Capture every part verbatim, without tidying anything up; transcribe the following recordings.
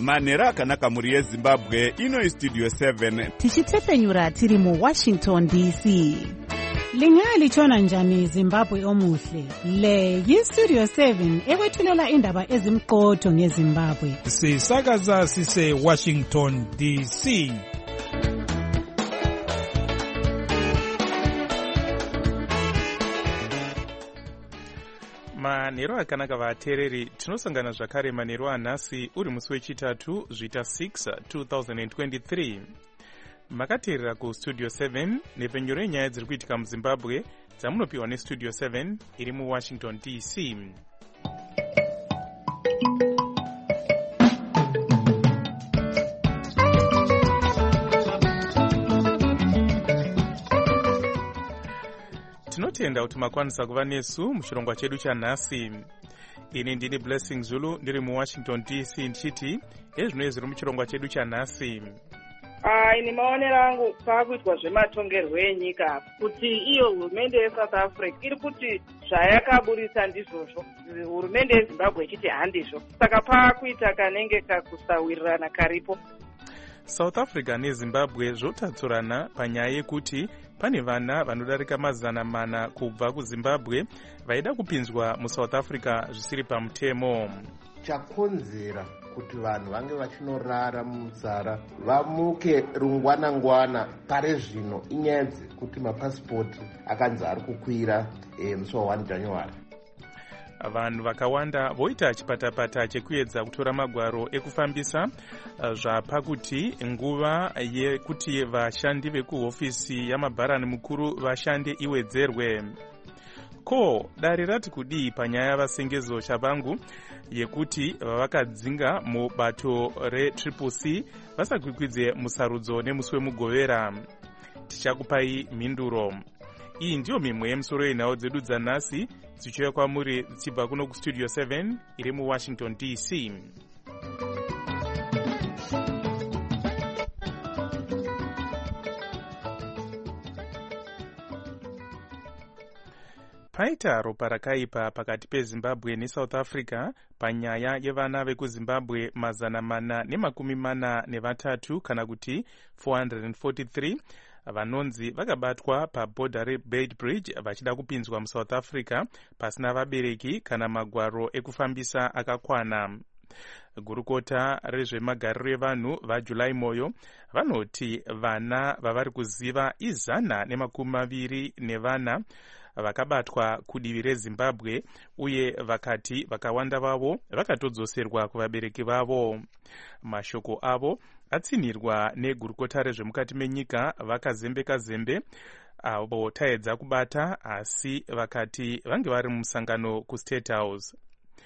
manhero akanaka mhuri yezimbabwe. Ino studio seven tichitepfenyura tiri muwashington D C. Lingalitshona njani Zimbabwe omuhle? Le yistudio seven ekwethulela indaba ezimqotho ngeZimbabwe. Sisakaza sise Washington D C. Manhero akanaka vateereri, tinosangana zvakare manhero anhasi uri musi wechitatu zvita six two thousand twenty-three. Makateerera kustudio seven nepfenyuro renyaya dziri kuitika muZimbabwe dzamunopiwa nestudio seven iri muWashington D C. Tinotenda kuti makwanisa kuva nesu muchirongwa chedu chanhasi. Ini ndini Blessing Zulu ndiri muWashington D C ndichiti ezvino zviri muchirongwa chedu chanhasi. Ah, ini maonero angu paakuitwa zvematongerwo enyika kuti iyo hurumende yeSouth Africa iri kuti zvayakaburisa ndizvozvo hurumende yeZimbabwe ichiti handizvo, saka paakuita kanenge kakusawirirana karipo. South Africa neZimbabwe zvotatsurana panyaya yekuti pane vana vanodarika mazana mana kubva kuZimbabwe vaida kupinzwa muSouth Africa zvisiri pamutemo. Chakonzera kuti vanhu vange vachinorara mumusara vamuke rungwana ngwana pare zvino inyaya dzekuti mapasipoti akanzi ari kukwira e, musi wa one January. Vanhu vakawanda voita chipatapata chekuedza kutora magwaro ekufambisa zvapakuti nguva yekuti vashandi vekuhofisi yamabharani mukuru vashande iwedzerwe. Ko dare rati kudii panyaya yavasengezo chavangu yekuti vavakadzinga mubato re-Triple C vasakwikvidze musarudzo nemusi wemugovera? Tichakupai mhinduro. Iyi ndiyo mimwe yemusoro yenhau dzedu dzanhasi dzichiuya kwamuri dzichibva kuno kustudio seven iri muWashington D C. Paita ropa rakaipa pakati peZimbabwe neSouth Africa panyaya yevana vekuZimbabwe mazana mana nemakumi mana nevatatu kana kuti four hundred forty-three vanonzi vakabatwa pabhodha reBeitbridge vachida kupinzwa muSouth Africa pasina vabereki kana magwaro ekufambisa akakwana. Gurukota rezvemagariro evanhu vaJuly Moyo vanoti vana vavari kuziva izana nemakumi maviri nevana vakabatwa kudivi reZimbabwe uye vakati vakawanda vavo vakatodzoserwa kuvabereki vavo. Mashoko avo atsinirwa negurukota rezvemukati menyika vakazembeka zembe avo taedza kubata asi vakati vange vari mumusangano kuState House.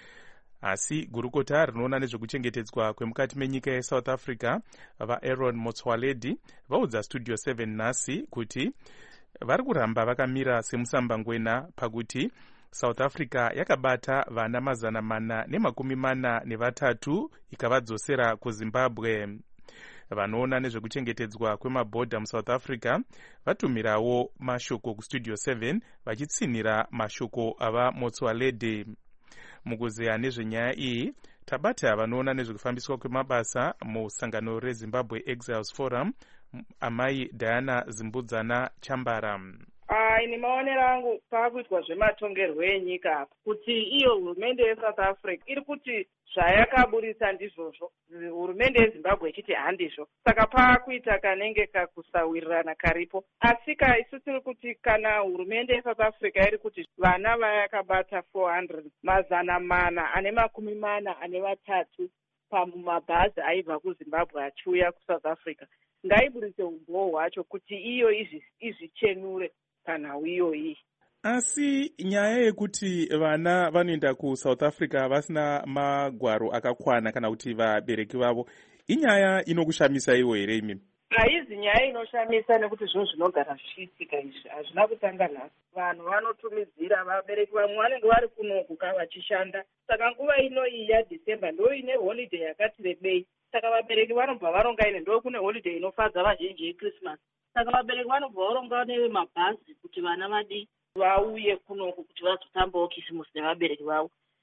Asi gurukota rinoona nezvekuchengetedzwa kwemukati menyika yeSouth Africa vaAaron Motsoaledi vaudza studio seven nhasi kuti vari kuramba vakamira semusambangwena pakuti South Africa yakabata vana mazana mana nemakumi mana nevatatu ikavadzosera kuZimbabwe. Vanoona nezvekuchengetedzwa kwemabhodha muSouth Africa vatumirawo mashoko kustudio seven vachitsinira mashoko ava Motsoaledi. Mukuzeya nezvenyaya iyi tabata vanoona nezvekufambiswa kwemabasa musangano reZimbabwe Exiles Forum amai Diana Zimbudzana Chambara. Ah, ini maonero angu paakuitwa zvematongerwo enyika kuti iyo hurumende yeSouth Africa iri kuti zvayakaburisa ndizvozvo hurumende yeZimbabwe ichiti handizvo, saka paakuita kanenge kakusawirirana karipo. Asi ka isu tiri kuti kana hurumende yeSouth Africa iri kuti vana vayakabata four hundred mazana mana ane makumi mana ane vatatu pamumabhazi aibva kuZimbabwe achiuya kuSouth Africa, ngaiburitse umboo hwacho kuti iyo izvichenure panhau iyoyi. Asi nyaya yekuti vana vanoenda kuSouth Africa vasina magwaro akakwana kana kuti vabereki vavo inyaya inokushamisa iwo here imi? Haizi nyaya inoshamisa nekuti zvinhu zvinogara zvichiitika izvi hazvina kutanga nhasi. Vanhu vanotumidzira vabereki vamwe vanenge vari kunoku vachishanda, saka nguva ino iyi yaDecember ndo ine holiday yakati rebei, saka vabereki vanobva varonga ine ndo kune holiday inofadza vazhinji yeChristmas, saka vabereki vanobva varonga nemabhazi kuti vana vadi vauye kunoku kuti vazotambawo kisimusi nevabereki vavo.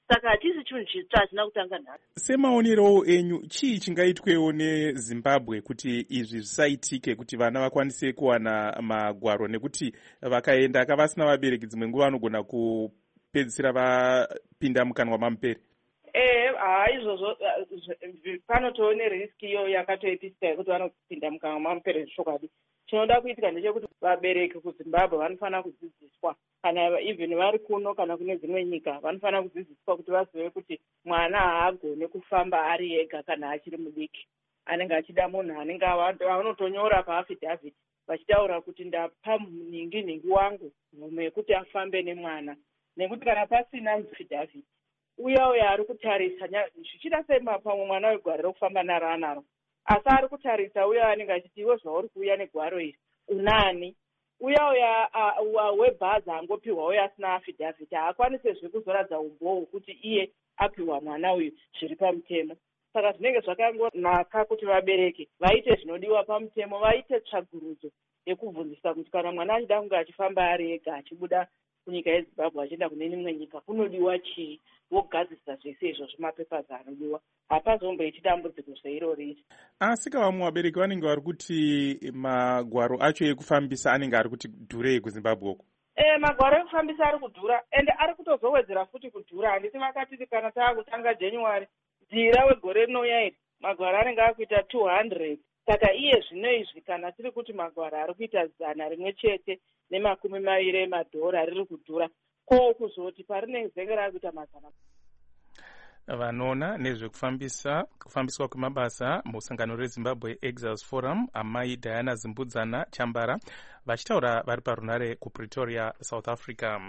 saka hachisi chinhu chitsva hachina kutanga nhasi. Semaonerowo enyu, chii chingaitwewo neZimbabwe kuti izvi zvisaitike, kuti vana vakwanise kuwana magwaro, nekuti vakaenda kavasina vabereki dzimwe nguva vanogona kupedzisira vapinda mukanwa mamupere? Eh, haa izvozvo panotowo neriski iyo yakatoipisika yekuti vanopinda mukanwa mamupere zvokwadi. Chinoda kuitika ndechekuti vabereki kuZimbabwe vanofanira kudzidziswa, kana even vari kuno kana kune dzimwe nyika vanofanira kudzidziswa kuti vazive kuti mwana haagone kufamba ari ega kana achiri mudiki. Anenge achida munhu anenge vanotonyora paafidhavhiti vachitaura kuti ndapa ningi ningi wangu mvumo yekuti afambe nemwana, nekuti kana pasina afidhavhiti uya uya ari kutarisa zvichida sema pamwe mwana wegwaro rekufamba naro anaro, asi ari kutarisa uya anenge achiti iwe zvauri kuuya negwaro iri unani. Uya uya webhazi angopiwa uya asina afidhavhiti haakwanisezve kuzoradza umbowo hwekuti iye apiwa mwana uyu zviri pamutemo. Saka zvinenge zvakangonaka kuti vabereki vaite zvinodiwa pamutemo, vaite tsvagurudzo yekubvunzisa kuti kana mwana achida kunge achifamba ari ega achibuda kunyika yeZimbabwe achienda kune imwe nyika kunodiwa chii, vogadzisa zvese izvo zvimapepa anodiwa. Hapazomboiti dambudziko zveirori. Asi vamwe vabereki vanenge vari kuti magwaro acho ekufambisa anenge ari kuti dhurei kuZimbabwe uko. Eh, magwaro ekufambisa ari kudhura, ende ari kutozowedzera futi kudhura. Handiti vakatiti kana taakutanga January dhira wegore rinouya iri magwaro anenge akuita two hundred. Saka iye zvino izvi kana tiri kuti magwaro ari kuita zana rimwe chete nemakumi maviri emadhora riri kudhura, ko kuzoti parinenge zenge rakuita mazana. Vanoona nezvekufambisa kufambiswa kwemabasa musangano reZimbabwe Exiles Forum, amai Diana Zimbudzana Chambara, vachitaura vari parunare kuPretoria, South Africa.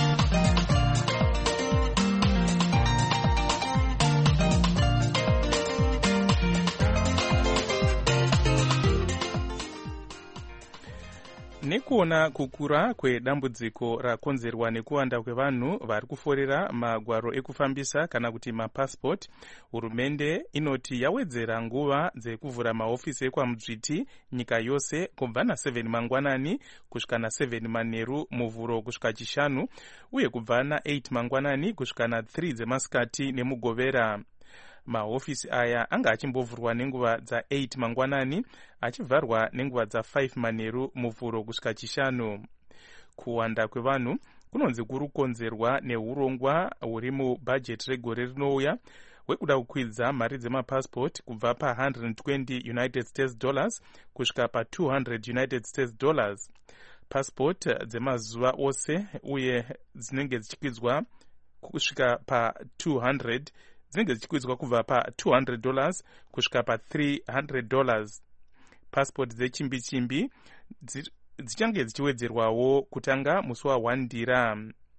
Nekuona kukura kwedambudziko rakonzerwa nekuwanda kwevanhu vari kuforera magwaro ekufambisa kana kuti mapassport, hurumende inoti yawedzera nguva dzekuvhura mahofisi ekwaMudzviti nyika yose kubva na seven mangwanani kusvika na seven manheru muvhuro kusvika chishanu, uye kubva na eight mangwanani kusvika na three dzemasikati nemugovera. Mahofisi aya anga achimbovhurwa nenguva dza eight mangwanani achivharwa nenguva dza five manheru muvhuro kusvika chishanu. Kuwanda kwevanhu kunonzi kuri kukonzerwa neurongwa huri mubhajeti regore rinouya hwekuda kukwidza mari dzemapassport kubva pa one hundred twenty United States dollars kusvika pa two hundred United States dollars. Passport dzemazuva ose uye dzinenge dzichikwidzwa kusvika pa two hundred dzinenge dzichikwidzwa kubva pa two hundred dollars kusvika pa three hundred dollars. Passport dzechimbi chimbi dzichange dzichiwedzerwawo kutanga musi wa one ndira.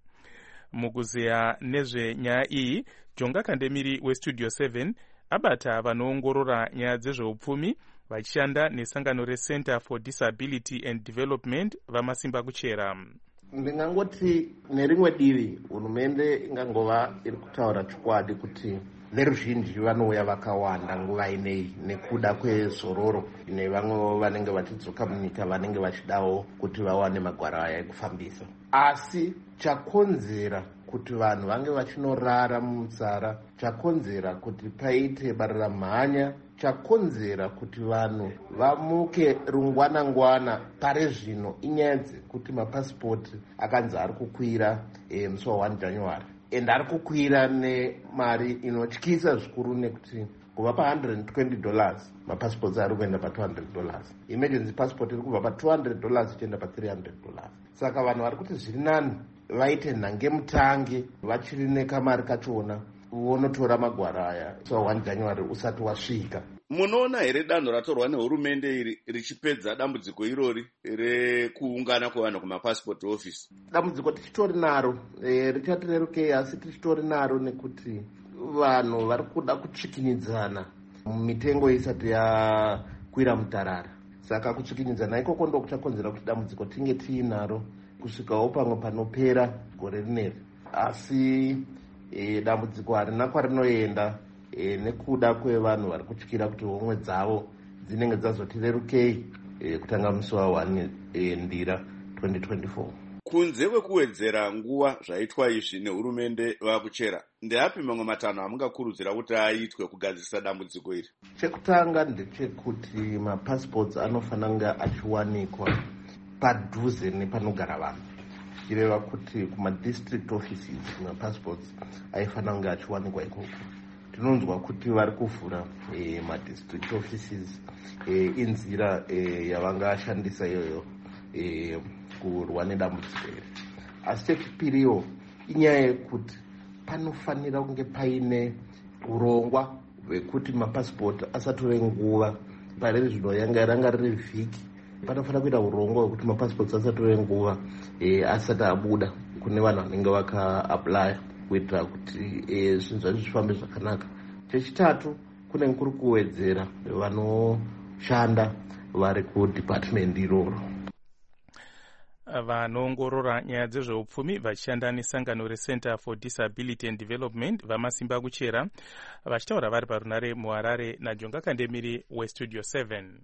Mukuzeya nezvenyaya iyi, Jonga Kandemiri weStudio seven abata vanoongorora nyaya dzezveupfumi vachishanda nesangano reCenter for Disability and Development vamasimba kuchera. Ndingangoti nerimwe divi hurumende ingangova iri kutaura chokwadi kuti veruzhinji vanouya vakawanda nguva inei nekuda kwezororo nevamwe vanenge vachidzoka munyika vanenge vachidawo kuti vawane magwaro aya ekufambisa. Asi chakonzera kuti vanhu vange vachinorara mumusara, chakonzera kuti paite bararamhanya, chakonzera kuti vanhu vamuke rungwana-ngwana pare zvino inyadzi kuti mapasipoti akanzi ari kukwira e, musi wa one January, ende ari kukwira nemari inotyisa zvikuru nekuti kubva pa one hundred twenty dollars mapasipoti ari kuenda pa two hundred dollars, emergency passport iri kubva pa two hundred dollars ichienda pa three hundred dollars. Saka vanhu vari kuti zviri nani vaite nhange mutange vachiri nekamari kachona vonotora magwaro aya so one January usati wasvika. Munoona here danho ratorwa nehurumende iri richipedza dambudziko irori rekuungana kwevanhu kumapassport office? Dambudziko tichitori naro e, richati rerukei, asi tichitori naro nekuti vanhu vari kuda kutsvikinidzana mitengo isati yakwira mutarara. Saka kutsvikinidzana ikoko ndo kuchakonzera kuti dambudziko tinge tiinaro kusvikawo pamwe panopera gore rineri. Asi e, dambudziko harina kwarinoenda e, nekuda kwevanhu vari kutyira kuti homwe dzavo dzinenge dzazoti rerukei e, kutanga musi wa one e, ndira twenty twenty-four. Kunze kwekuwedzera nguva zvaitwa izvi nehurumende vakuchera, ndeapi mamwe matanho amungakurudzira kuti aitwe kugadzirisa dambudziko iri? Chekutanga ndechekuti mapassports anofanira kunge achiwanikwa padhuze nepanogara vanhu. Zvichireva kuti kumadistrict offices mapassports aifanira kunge achiwanikwa ikoko. Tinonzwa kuti vari kuvhura e, madistrict offices e, inzira e, yavangashandisa iyoyo e, kurwa nedambudziko iri. Asi chechipiriwo inyaya yekuti panofanira kunge paine urongwa hwekuti mapassport asatore nguva. Pari zvino yanga ranga riri vhiki, panofanira kuita urongwa hwekuti mapassports asatore nguva e, asati abuda kune vanhu vanenge vakaapply kuitira kuti e, zvinhu zvacho zvifambe zvakanaka. Chechitatu, kune kuri kuwedzera vanoshanda vari kudepartment iroro. Vanoongorora nyaya dzezveupfumi vachishanda nesangano reCenter for Disability and Development vamasimba kuchera vachitaura vari parunare muHarare naJonga Kandemiri weStudio seven.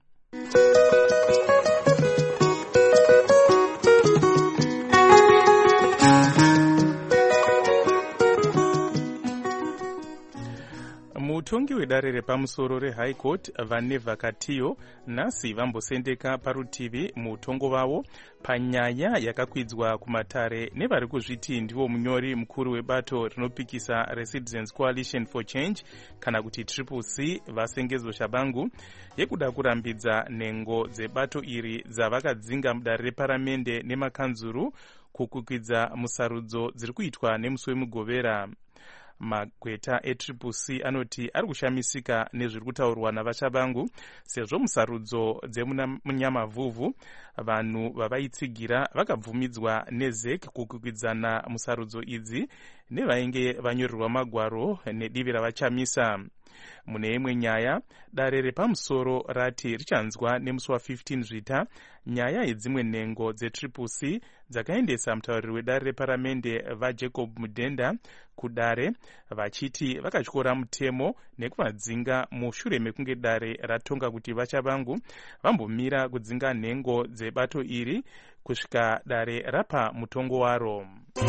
Mutongi wedare repamusoro reHigh Court Vaneva Katiyo nhasi vambosendeka parutivi mutongo wavo panyaya yakakwidzwa kumatare nevari kuzviti ndivo munyori mukuru webato rinopikisa reCitizens Coalition for Change kana kuti Triple C Vasengezo Shabangu yekuda kurambidza nhengo dzebato iri dzavakadzinga mudare reparamende nemakanzuru kukwikidza musarudzo dziri kuitwa nemusi wemugovera. Magweta eTriple C anoti ari kushamisika nezviri kutaurwa navaShabangu sezvo musarudzo dzemunyamavhuvhu vanhu vavaitsigira vakabvumidzwa neZe C kukwikwidzana musarudzo idzi nevainge vanyorerwa magwaro nedivi ravachamisa. Mune imwe nyaya, dare repamusoro rati richanzwa nemusi wa15 zvita nyaya yedzimwe nhengo dzeTriple C dzakaendesa mutauriri wedare reparamende vaJacob Mudenda kudare vachiti vakatyora mutemo nekuvadzinga mushure mekunge dare ratonga kuti vaShabangu vambomira kudzinga nhengo dzebato iri kusvika dare rapa mutongo waro.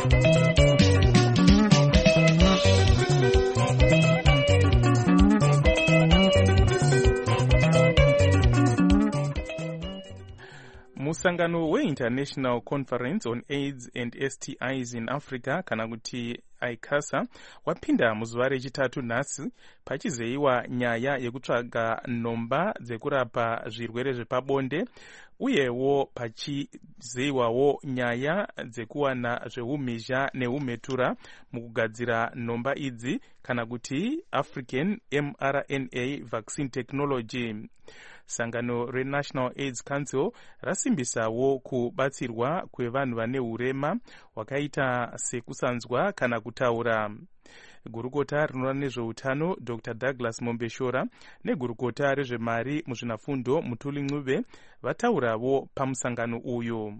Musangano we-International Conference on AIDS and S T Is in Africa kana kuti ICASA wapinda muzuva rechitatu nhasi pachizeiwa nyaya yekutsvaga nhomba dzekurapa zvirwere zvepabonde uyewo pachizeiwawo nyaya dzekuwana zveumhizha neumhetura mukugadzira nhomba idzi kana kuti African M R N A Vaccine Technology. Sangano reNational AIDS Council rasimbisawo kubatsirwa kwevanhu vane urema wakaita sekusanzwa kana kutaura. Gurukota rinoona nezveutano Doctor Douglas Mombeshora negurukota rezvemari muzvinafundo Mutuli Ncube vataurawo pamusangano uyu.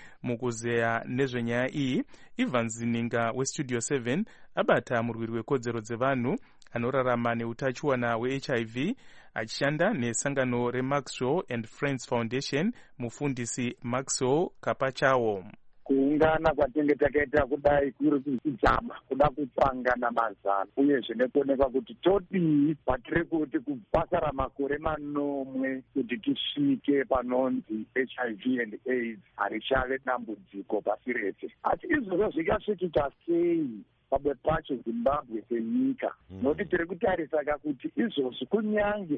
Mukuzeya nezvenyaya iyi, Ivan Zininga weStudio seven abata murwiri wekodzero dzevanhu anorarama neutachiwana weH I V achishanda nesangano reMaxwell and Friends Foundation mufundisi Maxwell Kapachawo. Kuungana kwatinge takaita kudai kuri kudzama kuda kupangana mazano uyezve nekuonekwa kuti todii patiri kuti kubasa ramakore manomwe kuti tisvike panonzi H I V and AIDS harichave dambudziko pasi rese. Asi izvozvo zvikasvikika sei pabwe pacho Zimbabwe senyika? Noti tiri kutarisaka kuti izvozvo kunyange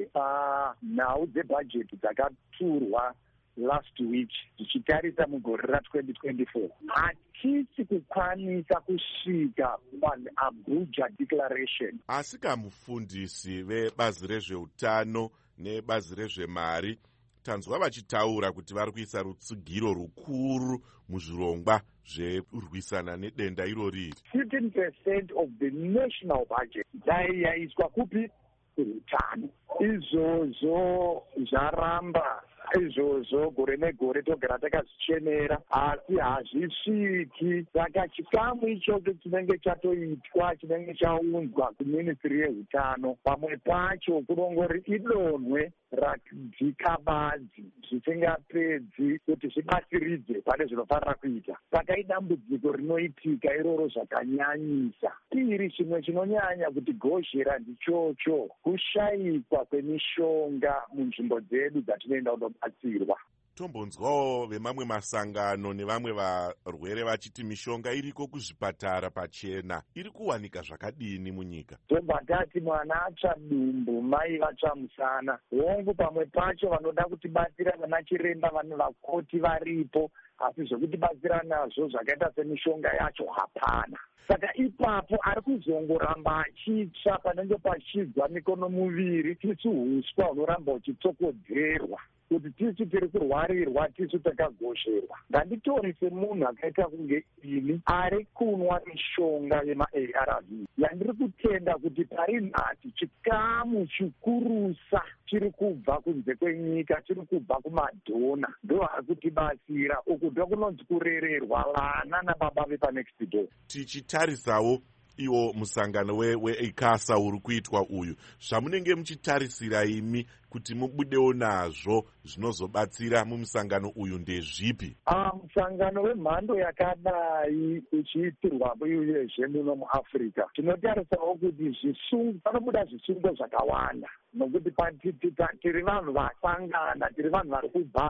panhau dzebhajeti dzakaturwa last week tichitarisa mugore ratwenty twenty-four hatisi kukwanisa kusvika paAbuja Declaration. Asi kamufundisi vebazi rezveutano nebazi rezvemari tanzwa vachitaura kuti vari kuisa rutsugiro rukuru muzvirongwa zvekurwisana nedenda irori. fifteen percent of the national budget dai yaiswa kupi? Kuutano. Izvozvo zvaramba izvozvo gore negore togara takazvichemera asi hazvisviki. Saka chikamu ichocho chinenge chatoitwa chinenge chaunzwa kuministry yehutano pamwe pacho kurongori idonhwe radzikabadzi zvisingapedzi kuti zvibatsiridze pane zvinofanira kuita. Saka idambudziko rinoitika iroro zvakanyanyisa. Tiri chimwe chinonyanya kuti gozhera ndichocho kushayikwa kwemishonga munzvimbo dzedu dzatinoenda kundobatsirwa. Tombonzwawo vemamwe masangano nevamwe varwere vachiti mishonga iriko kuzvipatara pachena iri kuwanika zvakadini munyika? Tobva tati mwana atsva dumbu mai vatsva musana. Hongu pamwe pacho vanoda kutibatsira vana chiremba vane vakoti varipo, asi zvokutibatsira nazvo zvakaita semishonga yacho hapana. Saka ipapo ari kuzongoramba achitsva panenge pachidzwa mikono muviri, tisu huswa hunoramba huchitsokodzerwa kuti tisu tiri kurwarirwa, tisu takagosherwa. Nganditori semunhu akaita kunge ini ari kunwa mishonga yema-A R V yandiri kutenda kuti pari nhasi chikamu chikurusa chiri kubva kunze kwenyika, chiri kubva kumadhona, ndo ari kutibatsira. Uku ndo kunonzi kurererwa vana nababa vepanext door. Tichitarisawo iwo musangano weICASA uri kuitwa uyu, zvamunenge muchitarisira imi kuti mubudewo nazvo zvinozobatsira mumusangano uyu ndezvipi? Ah, musangano wemhando yakadai uchiitirwa uyezve muno muAfrica tinotarisawo kuti zvisungo panobuda zvisungo zvakawanda, nokuti tiri vanhu vasangana, tiri vanhu vari kubva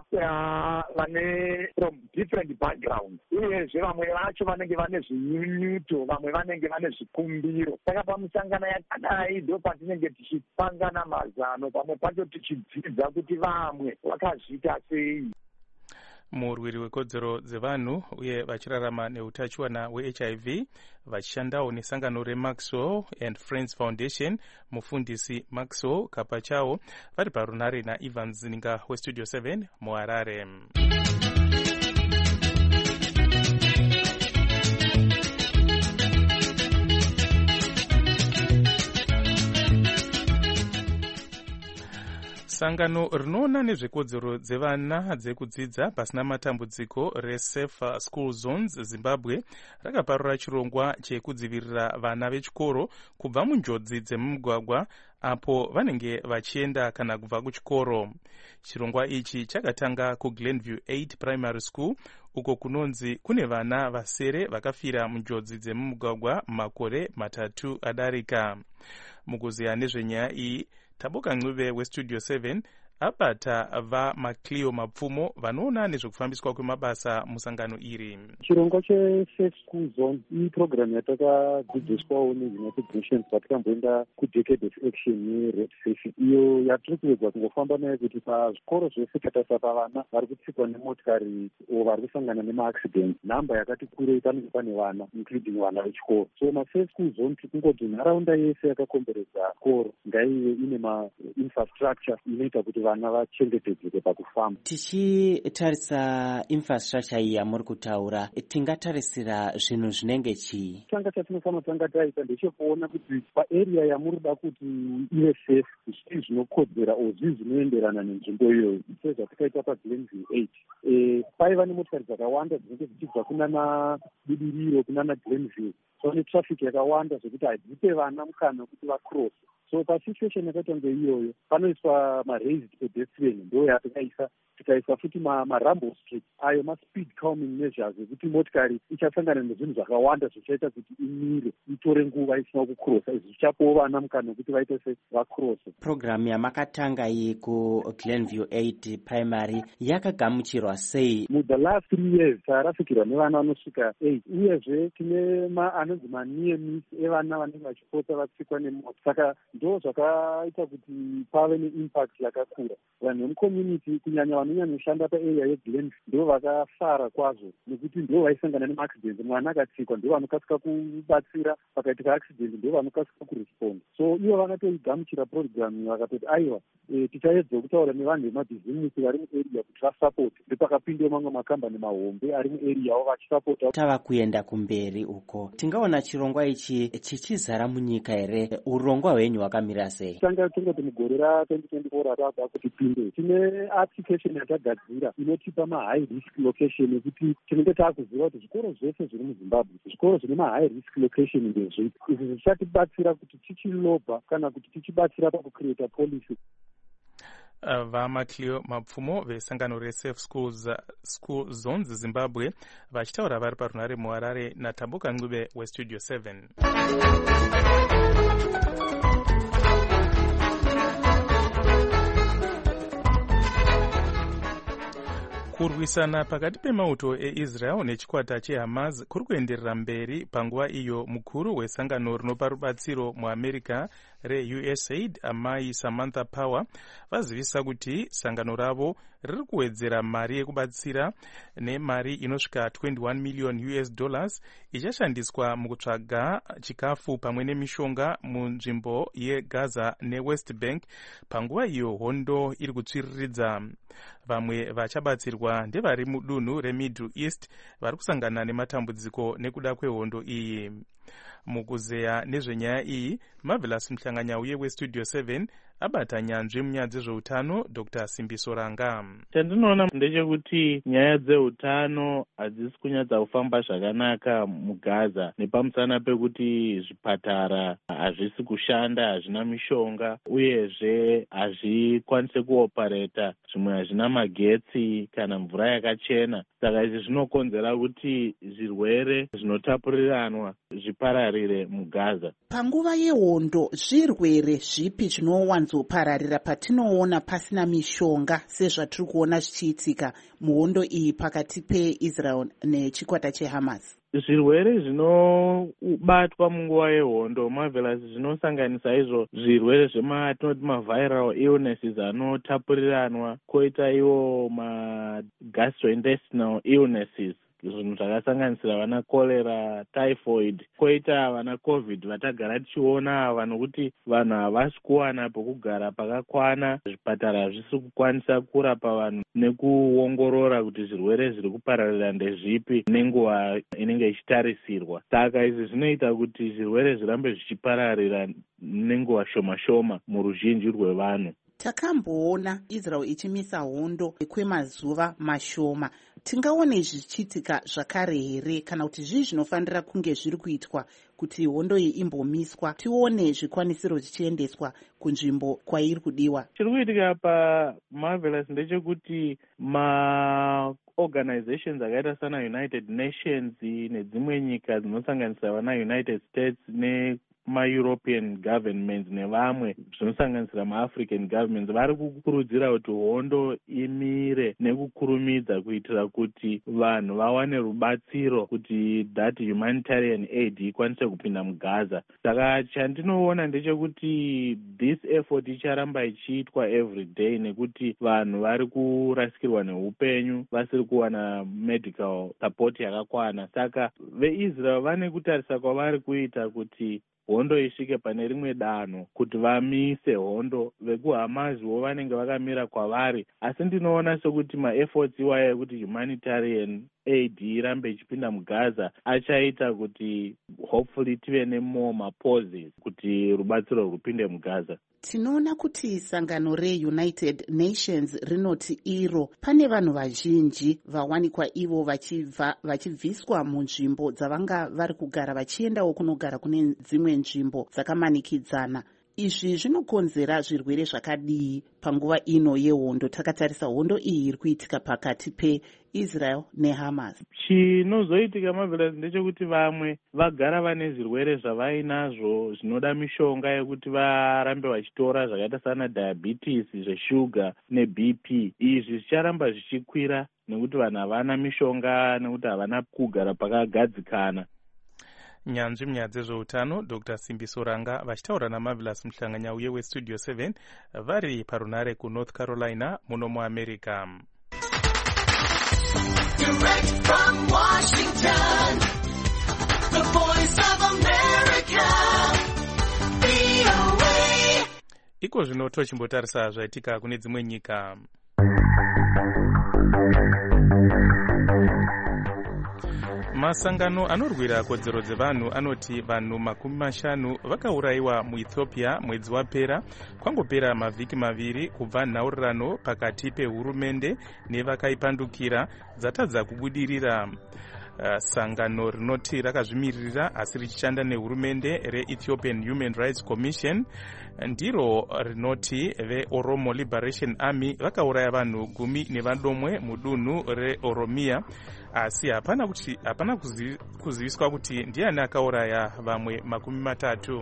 vane from different background, uyezve vamwe vacho vanenge vane zvinyunyuto, vamwe vanenge vane zvikumbiro. Saka pamusangano yakadai ndo patinenge tichipangana mazano, pamwe pacho tichidzidza kuti vamwe vakazviita sei. Murwiri wekodzero dzevanhu uye vachirarama neutachiwana we-H I V vachishandawo nesangano reMaxwell and Friends Foundation, mufundisi Maxwell Kapachawo vari parunare naIvan Zininga weStudio seven muHarare. Sangano rinoona nezvekodzero dzevana dzekudzidza pasina matambudziko reSafe School Zones Zimbabwe rakaparura chirongwa chekudzivirira vana vechikoro kubva munjodzi dzemumugwagwa apo vanenge vachienda kana kubva kuchikoro. Chirongwa ichi chakatanga kuGlenview eight Primary School uko kunonzi kune vana vasere vakafira munjodzi dzemumugwagwa makore matatu adarika. Mukuziya nezvenyaya iyi, Taboka Ncube weStudio seven abata va Macleo Mapfumo vanoona nezvekufambiswa kwemabasa musangano iri. Chirongwa cheSafe School Zone iprogram yatakadzidziswawo neUnited Nations patikamboenda kudecade of action yeRed Safe, iyo yatiri kuedza kungofamba nayo kuti pazvikoro zvese tatarisa pavana vari kutsikwa nemotikari o vari kusangana nemaaccident, nhamba yakati kurei panenge pane vana including vana vechikoro. So maSafe School Zone tikungoti nharaunda yese yakakomberedza chikoro ngaive ine mainfrastructure inoita kuti vana vachengetedzeke pakufamba. Tichitarisa infrastructure iyi yamuri kutaura, tingatarisira zvinhu zvinenge chii? Changa chatinofanira tanga taita ndechekuona kuti paarea yamuri da kuti ive safe zvii zvinokodzera o zvii zvinoenderana nenzvimbo iyoyo. Sezvatakaita paGlenview eight, e, paiva nemotikari dzakawanda dzinenge dzichibva kunana Budiriro kunana Glenview, so netraffic yakawanda zvekuti hadzipe vana mukana wekuti vacross. So pasituation yakaita ngeiyoyo panoiswa ma-raised pedestrian, ndo yatakaisa tikaisa futi maRambo Street ayo ma-speed calming measures ekuti motikari ichasangana nezvinhu zvakawanda zvichaita kuti imire itore nguva isina kukrosa. Izvi zvichapawo vana mukana wekuti vaite se vacrosse. Program yamakatanga iyi kuGlenview eight Primary yakagamuchirwa sei? Mu the last three years tarafikirwa nevana vanosvika eight, uyezve tine anonzi ma-near miss evana vanenge vachipota vatsikwa nemota. Saka ndo zvakaita kuti pave neimpact yakakura. Vanhu vemucommunity kunyanya vanonyanoshanda paarea yeGlenview ndo vakafara kwazvo nekuti ndo vaisangana nemaaccident. Mwana akatsikwa ndo vanokasika kubatsira, pakaitika accident ndo vanokasika kurespond. So ivo vakatoigamuchira program vakatoti aiwa, e, tichaedza kutaura nevanhu vemabhizimusi vari muarea kuti vasupport. Ndo pakapindewo mamwe makambani mahombe ari muarea wo vachisupporta. Tava kuenda kumberi uko, tingaona chirongwa ichi chichizara munyika here? Urongwa hwenyu hwakamira sei? Tanga tongoti mugore ra-twenty twenty-four ratava kuti tipinde, tine application yatagadzira inotipa ma-high risk location ekuti tinenge taakuziva kuti zvikoro zvese zviri muZimbabwe, zvikoro zvine ma-high risk location ndezvipi. Izvi zvichatibatsira kuti tichilobha kana kuti tichibatsira pakucreata policy. uh, vaMacleo Mapfumo vesangano reSafe Schools uh, School Zones Zimbabwe vachitaura vari parunare muHarare naTambuka Ncube weStudio seven. Kurwisana pakati pemauto eIsrael nechikwata cheHamas kuri kuenderera mberi panguva iyo mukuru wesangano rinopa rubatsiro muAmerica reUSAID amai Samantha Power vazivisa kuti sangano ravo riri kuwedzera mari yekubatsira nemari inosvika twenty-one million U S dollars ichashandiswa mukutsvaga chikafu pamwe nemishonga munzvimbo yeGaza neWest Bank panguva iyo hondo iri kutsviriridza. Vamwe vachabatsirwa ndevari mudunhu reMiddle East vari kusangana nematambudziko nekuda kwehondo iyi. Mukuzeya nezvenyaya iyi, Marvelous Mhlanganyauye weStudio seven abata nyanzvi munyaya dzezveutano Doctor Simbiso Ranga. Chandinoona ndechekuti nyaya dzeutano hadzisi kunyatsa kufamba zvakanaka muGaza nepamusana pekuti zvipatara hazvisi kushanda, hazvina mishonga, uyezve hazvikwanisi kuopareta, zvimwe hazvina magetsi kana mvura yakachena. Saka izvi zvinokonzera kuti zvirwere zvinotapuriranwa zvipararire muGaza. Panguva yehondo, zvirwere zvipi zvinowanzopararira patinoona pasina mishonga sezvatiri kuona zvichiitika muhondo iyi pakati peIsrael nechikwata cheHamas? Zvirwere zvinobatwa munguva yehondo, Marvelous, zvinosanganisa izvo zvirwere zvematinoti maviral illnesses anotapuriranwa, koita iwo magastrointestinal illnesses, zvinhu zvakasanganisira vana cholera, typhoid, koita vana covid vatagara tichiona vanhu kuti vanhu havasi kuwana pokugara pakakwana, zvipatara hazvisi kukwanisa kurapa vanhu nekuongorora kuti zvirwere zviri kupararira ndezvipi nenguva inenge ichitarisirwa. Saka izvi zvinoita kuti zvirwere zvirambe zvichipararira nenguva shoma shoma muruzhinji rwevanhu. Takamboona Israel ichimisa hondo kwemazuva mashoma. Tingaone zvichiitika zvakare here kana kuti zvii zvinofanira kunge zviri kuitwa kuti hondo iyi imbomiswa, tione zvikwanisiro zvichiendeswa kunzvimbo kwairi kudiwa? Chiri kuitika paMarvelous ndechekuti maorganizations akaita sana United Nations nedzimwe nyika dzinosanganisira vana United States ne ma-European governments nevamwe zvinosanganisira ma-African governments vari kukurudzira kuti hondo imire nekukurumidza kuitira kuti vanhu vawane rubatsiro kuti that humanitarian aid ikwanise kupinda muGaza. Saka chandinoona ndechekuti this effort icharamba ichiitwa every day nekuti vanhu vari kurasikirwa neupenyu, vasiri kuwana medical support yakakwana. Saka veIsrael vane kutarisa kwavari kuita kuti hondo isvike pane rimwe danho kuti vamise hondo. VekuHamazwo vanenge vakamira kwavari, asi ndinoona sekuti maefforts iwaya ekuti humanitarian aid irambe ichipinda muGaza achaita kuti hopefully tive nemore mapauses kuti rubatsiro rupinde muGaza. Tinoona kuti sangano reUnited Nations rinoti iro pane vanhu vazhinji vawanikwa ivo vachibva vachibviswa munzvimbo dzavanga vari kugara vachiendawo kunogara kune dzimwe nzvimbo dzakamanikidzana. Izvi zvinokonzera zvirwere zvakadii panguva ino yehondo, takatarisa hondo iyi iri kuitika pakati peIsrael neHamas? Chinozoitika Marvelous ndechekuti vamwe vagara vane zvirwere zvavainazvo zvinoda mishonga yekuti varambe vachitora, zvakaita sana diabetes, zveshuga neB P. Izvi zvicharamba zvichikwira nekuti vanhu havana mishonga nekuti havana kugara pakagadzikana. Nyanzvi munyaya dzezveutano Doctor Simbiso Ranga vachitaura naMarvelous Mhlanganyauye weStudio seven vari parunare kuNorth Carolina muno muAmerica. Direct from Washington, the voice of America, V O A. Iko zvino tochimbotarisa zvaitika kune dzimwe nyika. Masangano anorwira kodzero dzevanhu anoti vanhu makumi mashanu vakaurayiwa muEthiopia mwedzi wapera, kwangopera mavhiki maviri kubva nhaurirano pakati pehurumende nevakaipandukira dzatadza kubudirira. uh, sangano rinoti rakazvimiririra asi richishanda nehurumende reEthiopian Human Rights Commission ndiro rinoti veOromo Liberation Army vakauraya vanhu gumi nevadomwe mudunhu reOromia, asi hapana kuti hapana kuziviswa kuti ndiani akauraya vamwe makumi matatu.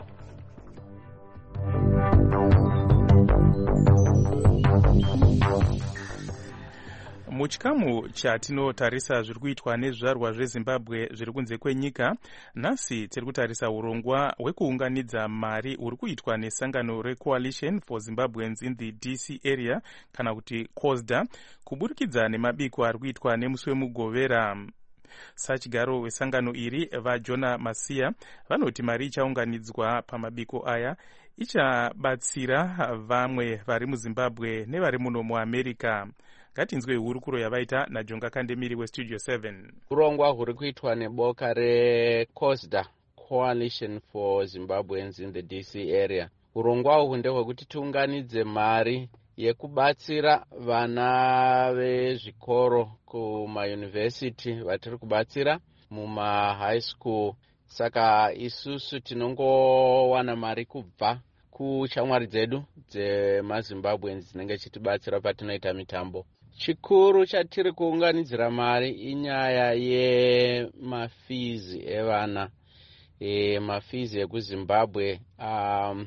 Muchikamu chatinotarisa zviri kuitwa nezvizvarwa zveZimbabwe zviri kunze kwenyika, nhasi tiri kutarisa urongwa hwekuunganidza mari huri kuitwa nesangano reCoalition for Zimbabweans in the D C area kana kuti COSDA kuburikidza nemabiko ari kuitwa nemusi wemugovera. Sachigaro wesangano iri vaJona Masiya vanoti mari ichaunganidzwa pamabiko aya ichabatsira vamwe vari muZimbabwe nevari muno muAmerica. Ngatinzwe hurukuro yavaita naJonga Kandemiri weStudio seven. Urongwa huri kuitwa neboka reCOSDA, Coalition for Zimbabweans in the D C area. Urongwa uhu ndehwekuti tiunganidze mari yekubatsira vana vezvikoro kumayunivhesiti vatiri kubatsira muma high school. Saka isusu tinongowana mari kubva kushamwari dzedu dzemaZimbabweans dzinenge chitibatsira patinoita mitambo. Chikuru chatiri kuunganidzira mari inyaya yemafizi evana. E, mafizi ekuZimbabwe um,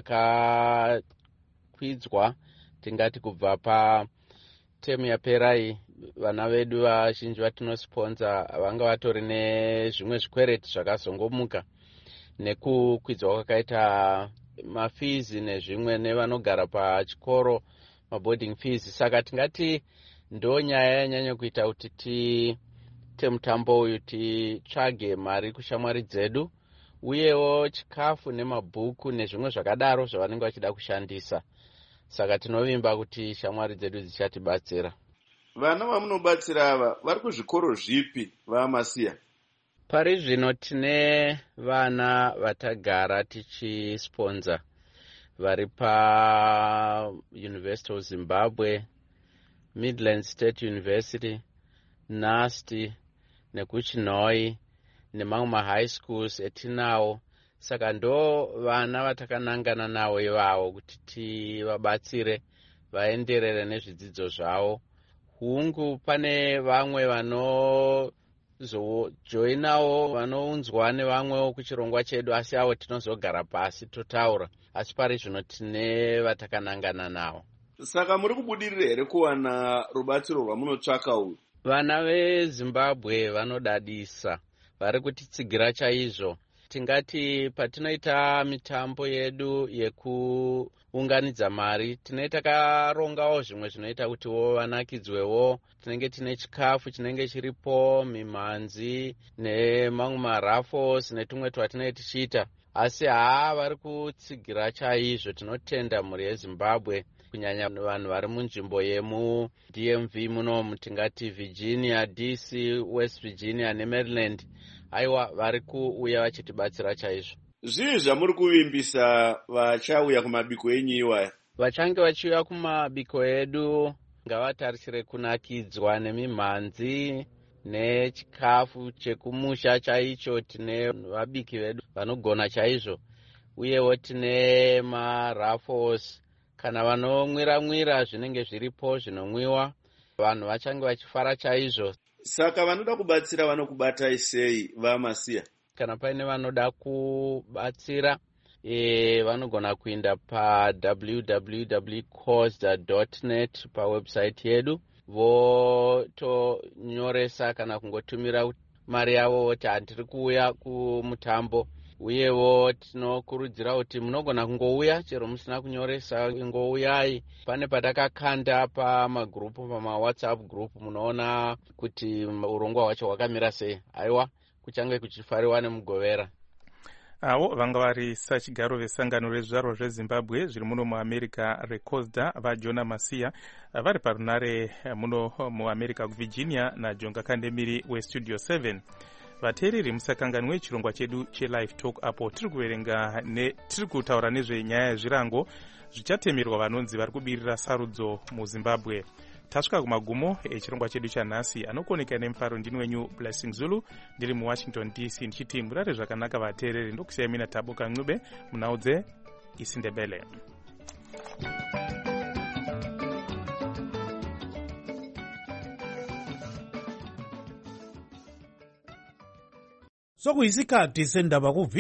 akakwidzwa tingati kubva pa temu yapera iyi. Vana vedu vazhinji vatinosponsor vanga vatori nezvimwe zvikwereti zvakazongomuka nekukwidzwa kwakaita mafizi nezvimwe nevanogara pachikoro, maboarding fees. Saka tingati ndo nyaya yanyanya kuita kuti tiite mutambo uyu titsvage mari kushamwari dzedu, uyewo chikafu nemabhuku nezvimwe zvakadaro zvavanenge vachida kushandisa. Saka tinovimba kuti shamwari dzedu dzichatibatsira. Vana vamunobatsira ava vari kuzvikoro zvipi vaMasiya? Pari zvino tine vana vatagara tichisponsa vari pa University of Zimbabwe, Midland State University, N A S T nekuChinoi nemamwe mahigh schools etinawo. Saka ndo vana vatakanangana nawo ivavo kuti tivabatsire vaenderere nezvidzidzo zvavo. Hungu pane vamwe vanozojoinawo vanounzwa nevamwewo kuchirongwa chedu, asi avo tinozogara pasi totaura, asi pari zvino tine vatakanangana nawo. Saka muri kubudirira here kuwana rubatsiro rwamunotsvaka uyu? Vana veZimbabwe vanodadisa, vari kutitsigira chaizvo. Tingati patinoita mitambo yedu yekuunganidza mari, tinoita karongawo zvimwe zvinoita kuti wo vanakidzwewo. Tinenge tine chikafu chinenge chiripo, mimhanzi nemamwe marafos netumwe twatinenge tichiita. Asi haa, vari kutsigira chaizvo. Tinotenda mhuri yeZimbabwe, kunyanya vanhu vari munzvimbo yemu D M V muno, tingati Virginia, D C, West Virginia neMaryland. Aiwa, vari kuuya vachitibatsira chaizvo. Zvii zvamuri kuvimbisa vachauya kumabiko enyu iwaya? Vachange vachiuya kumabiko edu ngavatarisire kunakidzwa nemimhanzi nechikafu chekumusha chaicho. Tine vabiki vedu vanogona chaizvo, uyewo tine marafos kana vanomwira mwira zvinenge zviripo zvinomwiwa. Vanhu vachange vachifara chaizvo. Saka vanoda kubatsira vanokubatai sei vaMasiya? Kana paine vanoda kubatsira, e, vanogona kuenda pa w w w dot cosda dot net pa website yedu, votonyoresa kana kungotumira mari yavo voti handiri kuuya kumutambo. Uyewo tinokurudzira kuti munogona kungouya chero musina kunyoresa, ngouyai. Pane patakakanda pamagrupu, pamaWhatsApp group, munoona kuti urongwa hwacho hwakamira sei. Aiwa, kuchange kuchifariwa nemugovera. Avo vanga vari sachigaro vesangano rezvizvarwa zveZimbabwe zviri muno muAmerica reCOSDA vaJona Masiya, vari parunare muno muAmerica kuVirginia naJonga Kandemiri weStudio seven. Vateereri musakanganwe chirongwa chedu cheLive Talk apo tiri kuverenga ne tiri kutaura nezvenyaya yezvirango zvichatemerwa vanonzi vari kubirira sarudzo muZimbabwe. tasvika kumagumo echirongwa chedu chanhasi. anokuoneka nemufaro ndini wenyu Blessing Zulu ndiri muwashington D C ndichiti murare zvakanaka vateereri. ndokusiyai mina Tabo Kanxube munhau dzeIsindebele. sokuyisikhathi sendaba ku